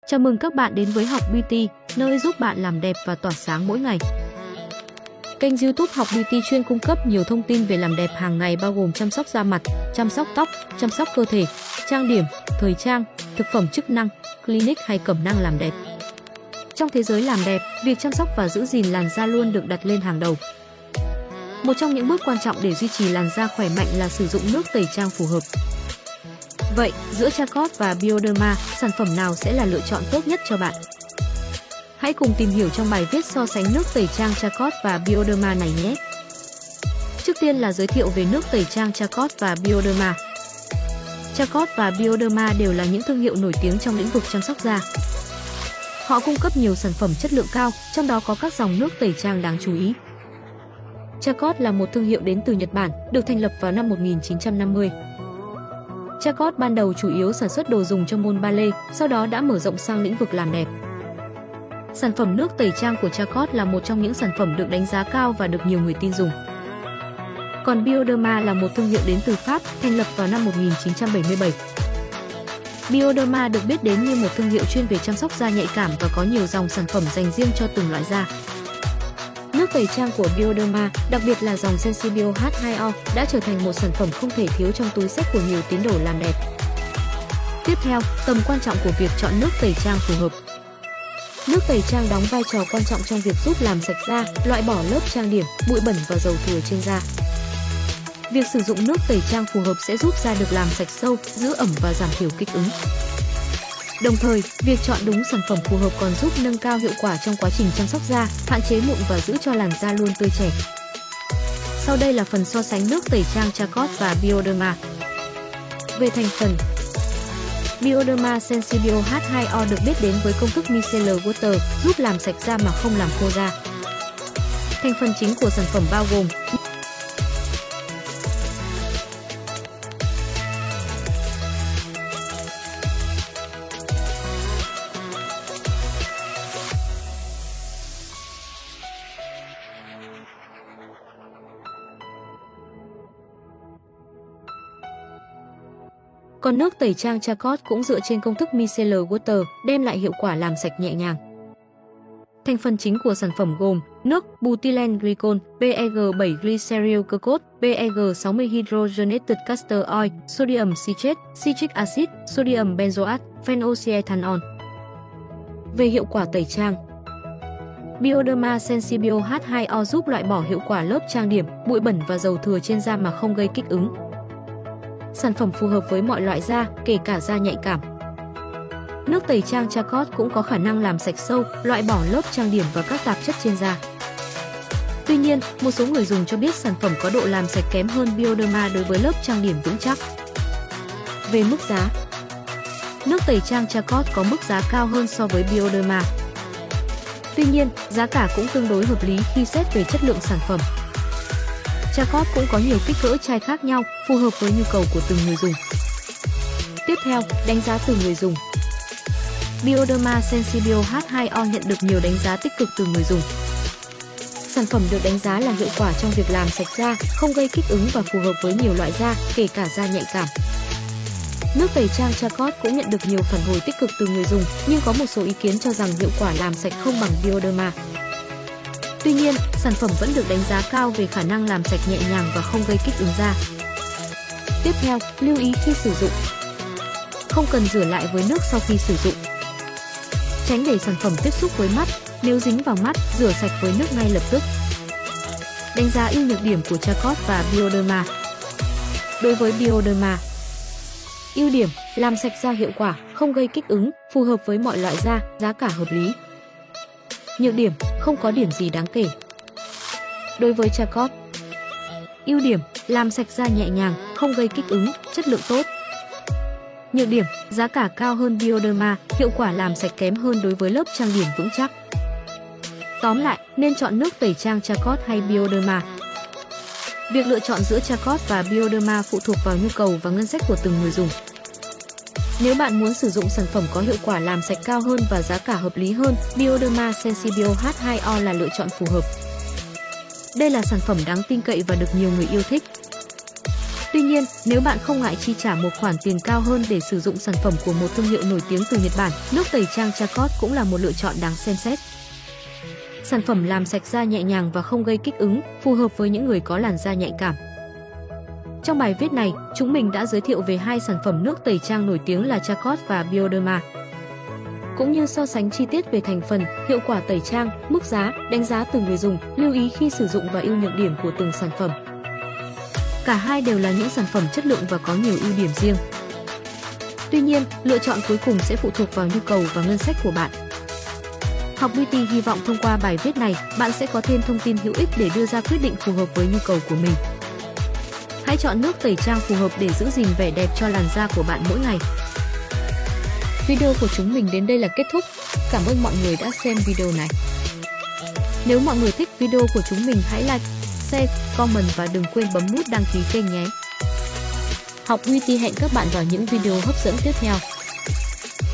Chào mừng các bạn đến với Học Beauty, nơi giúp bạn làm đẹp và tỏa sáng mỗi ngày. Kênh YouTube Học Beauty chuyên cung cấp nhiều thông tin về làm đẹp hàng ngày bao gồm chăm sóc da mặt, chăm sóc tóc, chăm sóc cơ thể, trang điểm, thời trang, thực phẩm chức năng, clinic hay cẩm nang làm đẹp. Trong thế giới làm đẹp, việc chăm sóc và giữ gìn làn da luôn được đặt lên hàng đầu. Một trong những bước quan trọng để duy trì làn da khỏe mạnh là sử dụng nước tẩy trang phù hợp. Vậy, giữa Charcot và Bioderma, sản phẩm nào sẽ là lựa chọn tốt nhất cho bạn? Hãy cùng tìm hiểu trong bài viết so sánh nước tẩy trang Charcot và Bioderma này nhé! Trước tiên là giới thiệu về nước tẩy trang Charcot và Bioderma. Charcot và Bioderma đều là những thương hiệu nổi tiếng trong lĩnh vực chăm sóc da. Họ cung cấp nhiều sản phẩm chất lượng cao, trong đó có các dòng nước tẩy trang đáng chú ý. Charcot là một thương hiệu đến từ Nhật Bản, được thành lập vào năm 1950. Charcot ban đầu chủ yếu sản xuất đồ dùng cho môn ballet, sau đó đã mở rộng sang lĩnh vực làm đẹp. Sản phẩm nước tẩy trang của Charcot là một trong những sản phẩm được đánh giá cao và được nhiều người tin dùng. Còn Bioderma là một thương hiệu đến từ Pháp, thành lập vào năm 1977. Bioderma được biết đến như một thương hiệu chuyên về chăm sóc da nhạy cảm và có nhiều dòng sản phẩm dành riêng cho từng loại da. Nước tẩy trang của Bioderma, đặc biệt là dòng Sensibio H2O, đã trở thành một sản phẩm không thể thiếu trong túi xách của nhiều tín đồ làm đẹp. Tiếp theo, tầm quan trọng của việc chọn nước tẩy trang phù hợp. Nước tẩy trang đóng vai trò quan trọng trong việc giúp làm sạch da, loại bỏ lớp trang điểm, bụi bẩn và dầu thừa trên da. Việc sử dụng nước tẩy trang phù hợp sẽ giúp da được làm sạch sâu, giữ ẩm và giảm thiểu kích ứng. Đồng thời, việc chọn đúng sản phẩm phù hợp còn giúp nâng cao hiệu quả trong quá trình chăm sóc da, hạn chế mụn và giữ cho làn da luôn tươi trẻ. Sau đây là phần so sánh nước tẩy trang Charcot và Bioderma. Về thành phần, Bioderma Sensibio H2O được biết đến với công thức micellar water, giúp làm sạch da mà không làm khô da. Thành phần chính của sản phẩm bao gồm Còn nước tẩy trang Charcot cũng dựa trên công thức micellar water, đem lại hiệu quả làm sạch nhẹ nhàng. Thành phần chính của sản phẩm gồm nước, butylen glycol, PEG7 glyceryl glucose, PEG60 hydrogenated castor oil, sodium citrate, citric acid, sodium benzoate, phenolcyethanol. Về hiệu quả tẩy trang, Bioderma Sensibio H2O giúp loại bỏ hiệu quả lớp trang điểm, bụi bẩn và dầu thừa trên da mà không gây kích ứng. Sản phẩm phù hợp với mọi loại da, kể cả da nhạy cảm. Nước tẩy trang Charcot cũng có khả năng làm sạch sâu, loại bỏ lớp trang điểm và các tạp chất trên da. Tuy nhiên, một số người dùng cho biết sản phẩm có độ làm sạch kém hơn Bioderma đối với lớp trang điểm vững chắc. Về mức giá, nước tẩy trang Charcot có mức giá cao hơn so với Bioderma. Tuy nhiên, giá cả cũng tương đối hợp lý khi xét về chất lượng sản phẩm. Charcot cũng có nhiều kích cỡ chai khác nhau, phù hợp với nhu cầu của từng người dùng. Tiếp theo, đánh giá từ người dùng. Bioderma Sensibio H2O nhận được nhiều đánh giá tích cực từ người dùng. Sản phẩm được đánh giá là hiệu quả trong việc làm sạch da, không gây kích ứng và phù hợp với nhiều loại da, kể cả da nhạy cảm. Nước tẩy trang Charcot cũng nhận được nhiều phản hồi tích cực từ người dùng, nhưng có một số ý kiến cho rằng hiệu quả làm sạch không bằng Bioderma. Tuy nhiên, sản phẩm vẫn được đánh giá cao về khả năng làm sạch nhẹ nhàng và không gây kích ứng da. Tiếp theo, lưu ý khi sử dụng. Không cần rửa lại với nước sau khi sử dụng. Tránh để sản phẩm tiếp xúc với mắt, nếu dính vào mắt, rửa sạch với nước ngay lập tức. Đánh giá ưu nhược điểm của Charcot và Bioderma. Đối với Bioderma, ưu điểm, làm sạch da hiệu quả, không gây kích ứng, phù hợp với mọi loại da, giá cả hợp lý. Nhược điểm, không có điểm gì đáng kể. Đối với Charcot, ưu điểm, làm sạch da nhẹ nhàng, không gây kích ứng, chất lượng tốt. Nhược điểm, giá cả cao hơn Bioderma, hiệu quả làm sạch kém hơn đối với lớp trang điểm vững chắc. Tóm lại, nên chọn nước tẩy trang Charcot hay Bioderma. Việc lựa chọn giữa Charcot và Bioderma phụ thuộc vào nhu cầu và ngân sách của từng người dùng. Nếu bạn muốn sử dụng sản phẩm có hiệu quả làm sạch cao hơn và giá cả hợp lý hơn, Bioderma Sensibio H2O là lựa chọn phù hợp. Đây là sản phẩm đáng tin cậy và được nhiều người yêu thích. Tuy nhiên, nếu bạn không ngại chi trả một khoản tiền cao hơn để sử dụng sản phẩm của một thương hiệu nổi tiếng từ Nhật Bản, nước tẩy trang Charcoal cũng là một lựa chọn đáng xem xét. Sản phẩm làm sạch da nhẹ nhàng và không gây kích ứng, phù hợp với những người có làn da nhạy cảm. Trong bài viết này, chúng mình đã giới thiệu về hai sản phẩm nước tẩy trang nổi tiếng là Charcoal và Bioderma, cũng như so sánh chi tiết về thành phần, hiệu quả tẩy trang, mức giá, đánh giá từ người dùng, lưu ý khi sử dụng và ưu nhược điểm của từng sản phẩm. Cả hai đều là những sản phẩm chất lượng và có nhiều ưu điểm riêng. Tuy nhiên, lựa chọn cuối cùng sẽ phụ thuộc vào nhu cầu và ngân sách của bạn. Học Beauty hy vọng thông qua bài viết này, bạn sẽ có thêm thông tin hữu ích để đưa ra quyết định phù hợp với nhu cầu của mình. Hãy chọn nước tẩy trang phù hợp để giữ gìn vẻ đẹp cho làn da của bạn mỗi ngày. Video của chúng mình đến đây là kết thúc. Cảm ơn mọi người đã xem video này. Nếu mọi người thích video của chúng mình hãy like, share, comment và đừng quên bấm nút đăng ký kênh nhé. Học Beauty hẹn các bạn vào những video hấp dẫn tiếp theo.